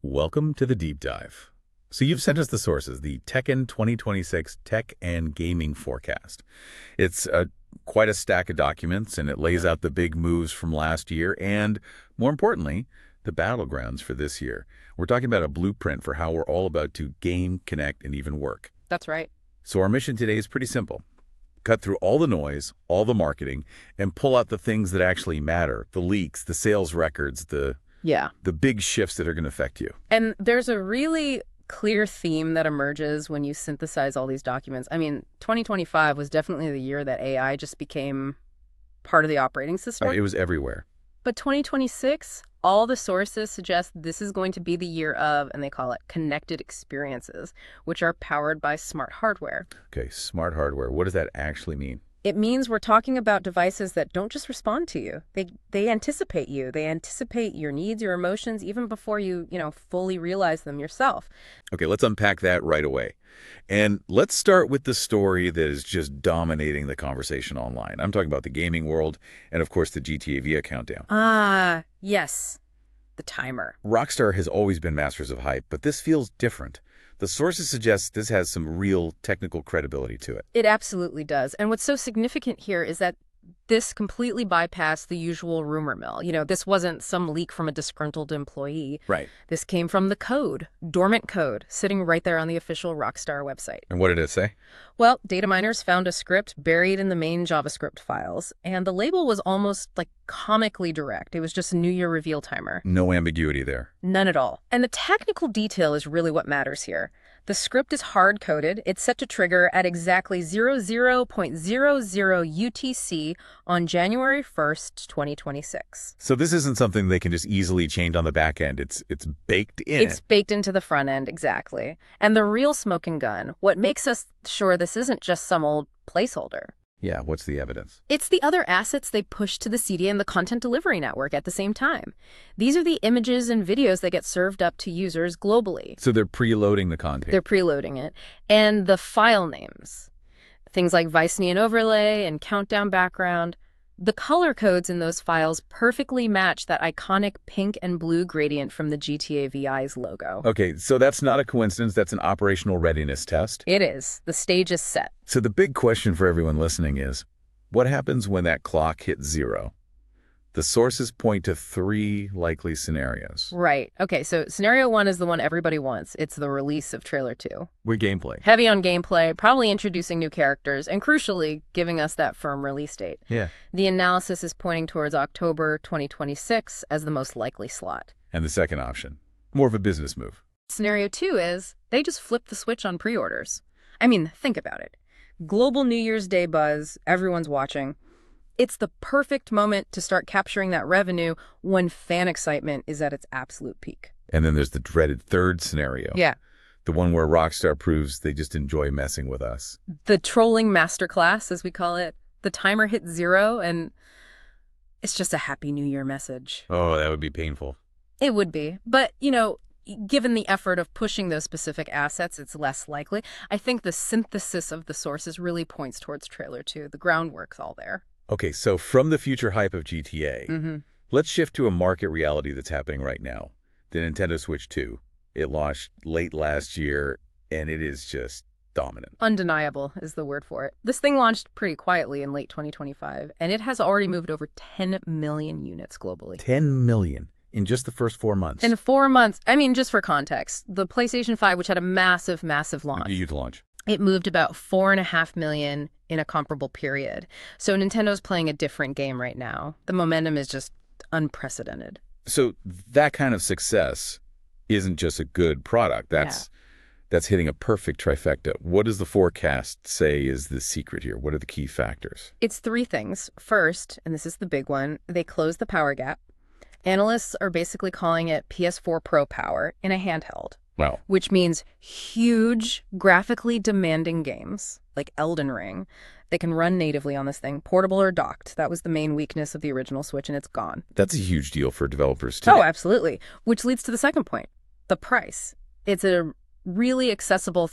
Welcome to the deep dive. So you've sent us the sources, the Tekken 2026 Tech and Gaming Forecast. It's quite a stack of documents, and it lays out the big moves from last year and, more importantly, the battlegrounds for this year. We're talking about a blueprint for how we're all about to game, connect, and even work. That's right. So our mission today is pretty simple. Cut through all the noise, all the marketing, and pull out the things that actually matter, the leaks, the sales records, the big shifts that are going to affect you. And there's a really clear theme that emerges when you synthesize all these documents. I mean, 2025 was definitely the year that AI just became part of the operating system. It was everywhere. But 2026, all the sources suggest this is going to be the year of, and they call it connected experiences, which are powered by smart hardware. Okay, smart hardware. What does that actually mean? It means we're talking about devices that don't just respond to you. They anticipate you. They anticipate your needs, your emotions, even before you fully realize them yourself. Okay, let's unpack that right away. And let's start with the story that is just dominating the conversation online. I'm talking about the gaming world and, of course, the GTA V countdown. Ah, yes. The timer. Rockstar has always been masters of hype, but this feels different. The sources suggest this has some real technical credibility to it. It absolutely does. And what's so significant here is that this completely bypassed the usual rumor mill. This wasn't some leak from a disgruntled employee. Right. This came from the code, dormant code, sitting right there on the official Rockstar website. And what did it say? Well, data miners found a script buried in the main JavaScript files, and the label was almost comically direct. It was just a New Year reveal timer. No ambiguity there. None at all. And the technical detail is really what matters here. The script is hard-coded. It's set to trigger at exactly 00.00 UTC on January 1st, 2026. So this isn't something they can just easily change on the back end. It's baked in. It's baked into the front end, exactly. And the real smoking gun, what makes us sure this isn't just some old placeholder. Yeah, what's the evidence? It's the other assets they push to the CD and the content delivery network at the same time. These are the images and videos that get served up to users globally. So they're preloading the content. They're preloading it. And the file names, things like Vicenian overlay and countdown background, the color codes in those files perfectly match that iconic pink and blue gradient from the GTA VI's logo. Okay, so that's not a coincidence. That's an operational readiness test. It is. The stage is set. So the big question for everyone listening is, what happens when that clock hits 0? The sources point to 3 likely scenarios. Right. Okay, so scenario 1 is the one everybody wants. It's the release of trailer 2. With gameplay. Heavy on gameplay, probably introducing new characters, and crucially, giving us that firm release date. Yeah. The analysis is pointing towards October 2026 as the most likely slot. And the second option, more of a business move. Scenario 2 is they just flip the switch on pre-orders. I mean, think about it. Global New Year's Day buzz, everyone's watching. It's the perfect moment to start capturing that revenue when fan excitement is at its absolute peak. And then there's the dreaded third scenario. Yeah. The one where Rockstar proves they just enjoy messing with us. The trolling masterclass, as we call it. The timer hits 0, and it's just a Happy New Year message. Oh, that would be painful. It would be. But, given the effort of pushing those specific assets, it's less likely. I think the synthesis of the sources really points towards trailer 2. The groundwork's all there. Okay, so from the future hype of GTA, let's shift to a market reality that's happening right now. The Nintendo Switch 2. It launched late last year, and it is just dominant. Undeniable is the word for it. This thing launched pretty quietly in late 2025, and it has already moved over 10 million units globally. 10 million in just the first 4 months. In 4 months. I mean, just for context, the PlayStation 5, which had a massive, massive launch. Huge launch. It moved about 4.5 million in a comparable period. So Nintendo's playing a different game right now. The momentum is just unprecedented. So that kind of success isn't just a good product. That's hitting a perfect trifecta. What does the forecast say is the secret here? What are the key factors? It's 3 things. First, and this is the big one, they close the power gap. Analysts are basically calling it PS4 Pro power in a handheld. Wow. Which means huge, graphically demanding games, like Elden Ring. They can run natively on this thing, portable or docked. That was the main weakness of the original Switch, and it's gone. That's a huge deal for developers, too. Oh, absolutely. Which leads to the second point, the price. It's a really accessible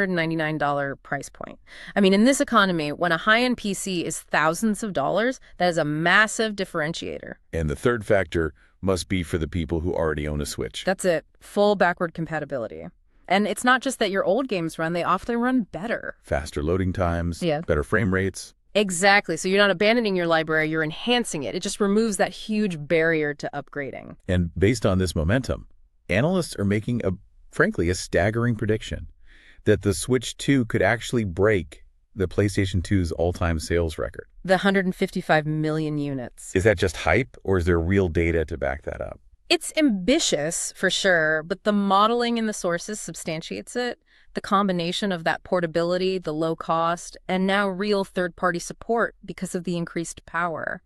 $399 price point. I mean, in this economy, when a high-end PC is thousands of dollars, that is a massive differentiator. And the third factor, must be for the people who already own a Switch. That's it. Full backward compatibility. And it's not just that your old games run, they often run better. Faster loading times, Yeah. better frame rates. Exactly. So you're not abandoning your library, you're enhancing it. It just removes that huge barrier to upgrading. And based on this momentum, analysts are making frankly, a staggering prediction that the Switch 2 could actually break the PlayStation 2's all-time sales record. The 155 million units. Is that just hype, or is there real data to back that up? It's ambitious, for sure, but the modeling in the sources substantiates it. The combination of that portability, the low cost, and now real third-party support because of the increased power.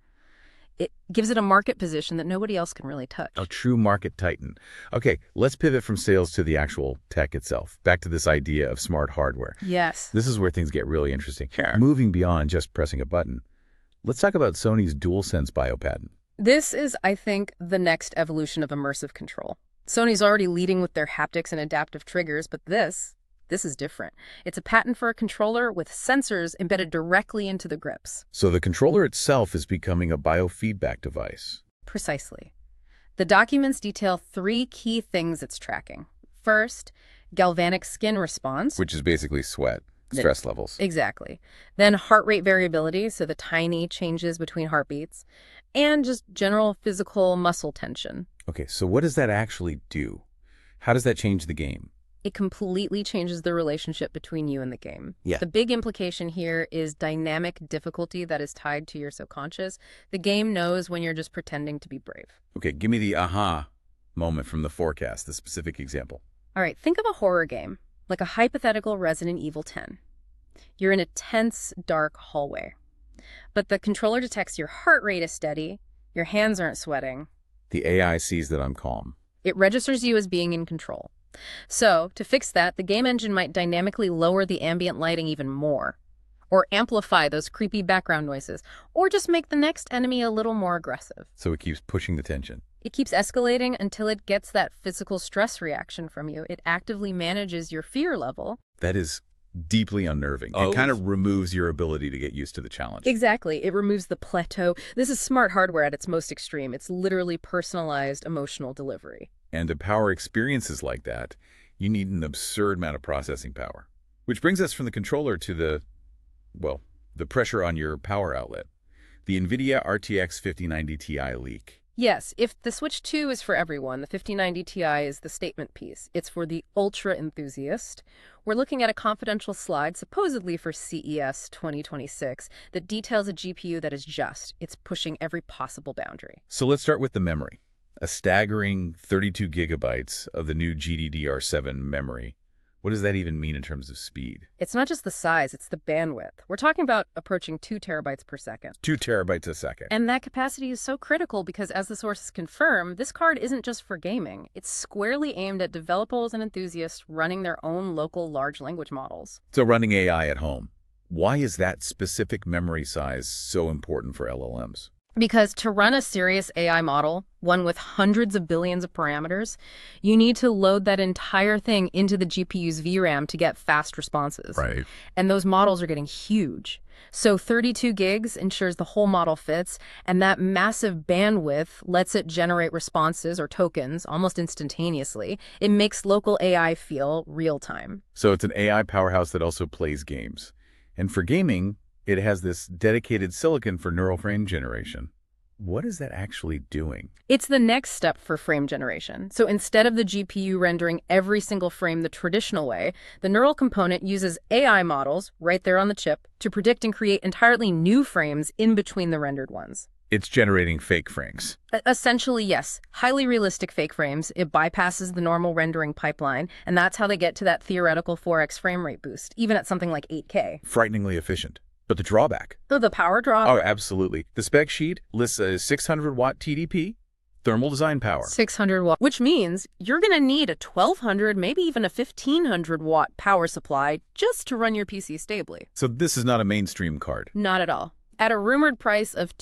It gives it a market position that nobody else can really touch. A true market titan. Okay, let's pivot from sales to the actual tech itself. Back to this idea of smart hardware. Yes. This is where things get really interesting. Sure. Moving beyond just pressing a button, let's talk about Sony's DualSense biopatent. This is, I think, the next evolution of immersive control. Sony's already leading with their haptics and adaptive triggers, but this is different. It's a patent for a controller with sensors embedded directly into the grips. So the controller itself is becoming a biofeedback device. Precisely. The documents detail 3 key things it's tracking. First, galvanic skin response. Which is basically sweat, stress levels. Exactly. Then heart rate variability, so the tiny changes between heartbeats. And just general physical muscle tension. Okay, so what does that actually do? How does that change the game? It completely changes the relationship between you and the game. Yeah. The big implication here is dynamic difficulty that is tied to your subconscious. The game knows when you're just pretending to be brave. Okay, give me the aha moment from the forecast, the specific example. All right, think of a horror game, like a hypothetical Resident Evil 10. You're in a tense, dark hallway. But the controller detects your heart rate is steady, your hands aren't sweating. The AI sees that I'm calm. It registers you as being in control. So, to fix that, the game engine might dynamically lower the ambient lighting even more, or amplify those creepy background noises, or just make the next enemy a little more aggressive. So it keeps pushing the tension. It keeps escalating until it gets that physical stress reaction from you. It actively manages your fear level. That is deeply unnerving. Oh. It kind of removes your ability to get used to the challenge. Exactly. It removes the plateau. This is smart hardware at its most extreme. It's literally personalized emotional delivery. And to power experiences like that, you need an absurd amount of processing power. Which brings us from the controller to the pressure on your power outlet. The NVIDIA RTX 5090 Ti leak. Yes, if the Switch 2 is for everyone, the 5090 Ti is the statement piece. It's for the ultra enthusiast. We're looking at a confidential slide, supposedly for CES 2026, that details a GPU that is just. It's pushing every possible boundary. So let's start with the memory. A staggering 32 gigabytes of the new GDDR7 memory. What does that even mean in terms of speed? It's not just the size, it's the bandwidth. We're talking about approaching 2 terabytes per second. 2 terabytes a second. And that capacity is so critical because, as the sources confirm, this card isn't just for gaming. It's squarely aimed at developers and enthusiasts running their own local large language models. So running AI at home. Why is that specific memory size so important for LLMs? Because to run a serious AI model, one with hundreds of billions of parameters, you need to load that entire thing into the GPU's VRAM to get fast responses. Right. And those models are getting huge. So 32 gigs ensures the whole model fits, and that massive bandwidth lets it generate responses or tokens almost instantaneously. It makes local AI feel real-time. So it's an AI powerhouse that also plays games. And for gaming, it has this dedicated silicon for neural frame generation. What is that actually doing? It's the next step for frame generation. So instead of the GPU rendering every single frame the traditional way, the neural component uses AI models right there on the chip to predict and create entirely new frames in between the rendered ones. It's generating fake frames. Essentially, yes. Highly realistic fake frames. It bypasses the normal rendering pipeline, and that's how they get to that theoretical 4x frame rate boost, even at something like 8K. Frighteningly efficient. But the drawback? So the power draw? Oh, absolutely. The spec sheet lists a 600-watt TDP, thermal design power. 600 watt, which means you're going to need a 1200, maybe even a 1500 watt power supply just to run your PC stably. So this is not a mainstream card. Not at all. At a rumored price of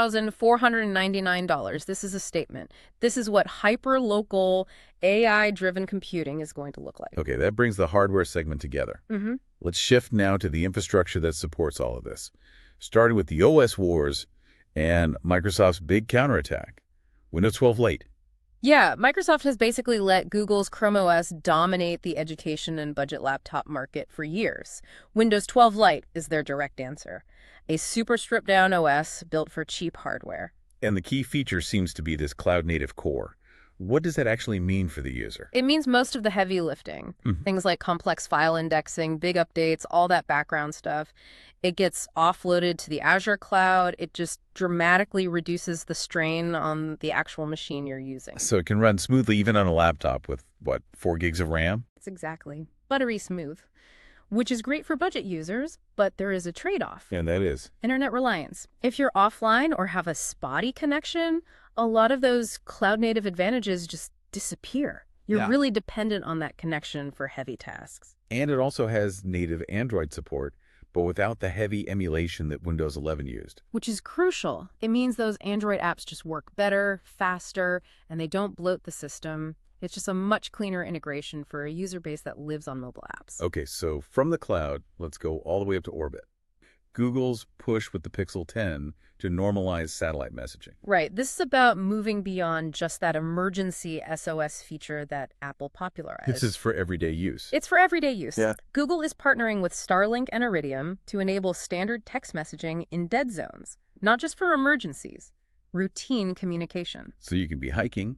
$2,499, this is a statement. This is what hyper-local, AI-driven computing is going to look like. Okay, that brings the hardware segment together. Mm-hmm. Let's shift now to the infrastructure that supports all of this, starting with the OS wars and Microsoft's big counterattack. Windows 12 Lite, Yeah, Microsoft has basically let Google's Chrome OS dominate the education and budget laptop market for years. Windows 12 Lite is their direct answer, a super stripped-down OS built for cheap hardware. And the key feature seems to be this cloud-native core. What does that actually mean for the user? It means most of the heavy lifting, things like complex file indexing, big updates, all that background stuff. It gets offloaded to the Azure cloud. It just dramatically reduces the strain on the actual machine you're using. So it can run smoothly even on a laptop with, what, 4 gigs of RAM? It's exactly buttery smooth, which is great for budget users, but there is a trade-off. And that is. Internet reliance. If you're offline or have a spotty connection, a lot of those cloud-native advantages just disappear. You're really dependent on that connection for heavy tasks. And it also has native Android support, but without the heavy emulation that Windows 11 used. Which is crucial. It means those Android apps just work better, faster, and they don't bloat the system. It's just a much cleaner integration for a user base that lives on mobile apps. Okay, so from the cloud, let's go all the way up to orbit. Google's push with the Pixel 10 to normalize satellite messaging. Right. This is about moving beyond just that emergency SOS feature that Apple popularized. This is for everyday use. It's for everyday use. Yeah. Google is partnering with Starlink and Iridium to enable standard text messaging in dead zones, not just for emergencies, routine communication. So you can be hiking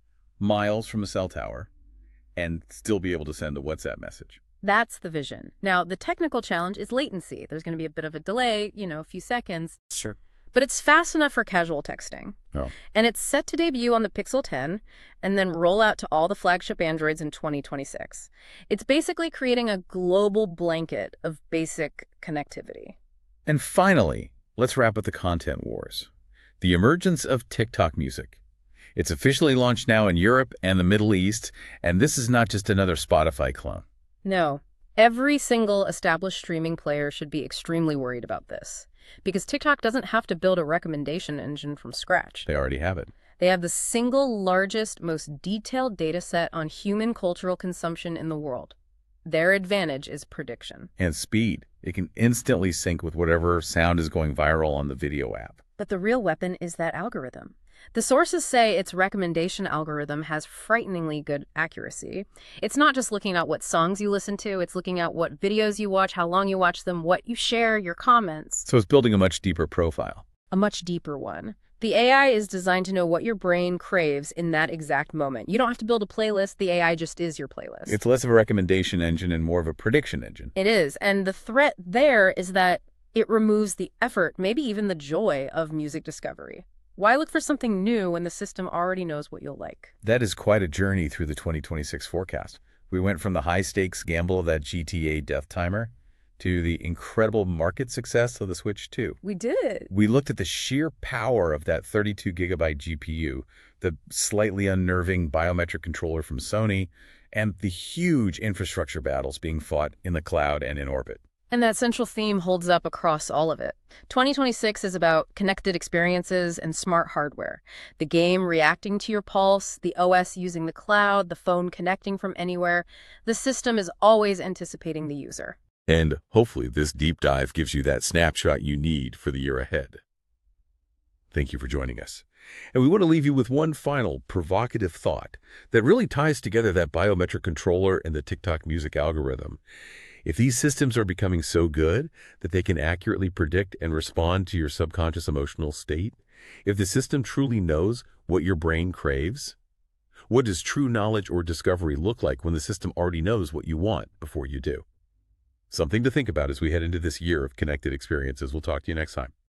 miles from a cell tower and still be able to send a WhatsApp message. That's the vision. Now, the technical challenge is latency. There's going to be a bit of a delay, a few seconds. Sure. But it's fast enough for casual texting. Oh. And it's set to debut on the Pixel 10 and then roll out to all the flagship Androids in 2026. It's basically creating a global blanket of basic connectivity. And finally, let's wrap up the content wars. The emergence of TikTok music. It's officially launched now in Europe and the Middle East, and this is not just another Spotify clone. No, every single established streaming player should be extremely worried about this, because TikTok doesn't have to build a recommendation engine from scratch. They already have it. They have the single largest, most detailed data set on human cultural consumption in the world. Their advantage is prediction. And speed. It can instantly sync with whatever sound is going viral on the video app. But the real weapon is that algorithm. The sources say its recommendation algorithm has frighteningly good accuracy. It's not just looking at what songs you listen to, it's looking at what videos you watch, how long you watch them, what you share, your comments. So it's building a much deeper profile. A much deeper one. The AI is designed to know what your brain craves in that exact moment. You don't have to build a playlist, the AI just is your playlist. It's less of a recommendation engine and more of a prediction engine. It is, and the threat there is that it removes the effort, maybe even the joy of music discovery. Why look for something new when the system already knows what you'll like? That is quite a journey through the 2026 forecast. We went from the high-stakes gamble of that GTA death timer to the incredible market success of the Switch 2. We did. We looked at the sheer power of that 32-gigabyte GPU, the slightly unnerving biometric controller from Sony, and the huge infrastructure battles being fought in the cloud and in orbit. And that central theme holds up across all of it. 2026 is about connected experiences and smart hardware. The game reacting to your pulse, the OS using the cloud, the phone connecting from anywhere. The system is always anticipating the user. And hopefully this deep dive gives you that snapshot you need for the year ahead. Thank you for joining us. And we want to leave you with one final provocative thought that really ties together that biometric controller and the TikTok music algorithm. If these systems are becoming so good that they can accurately predict and respond to your subconscious emotional state, if the system truly knows what your brain craves, what does true knowledge or discovery look like when the system already knows what you want before you do? Something to think about as we head into this year of connected experiences. We'll talk to you next time.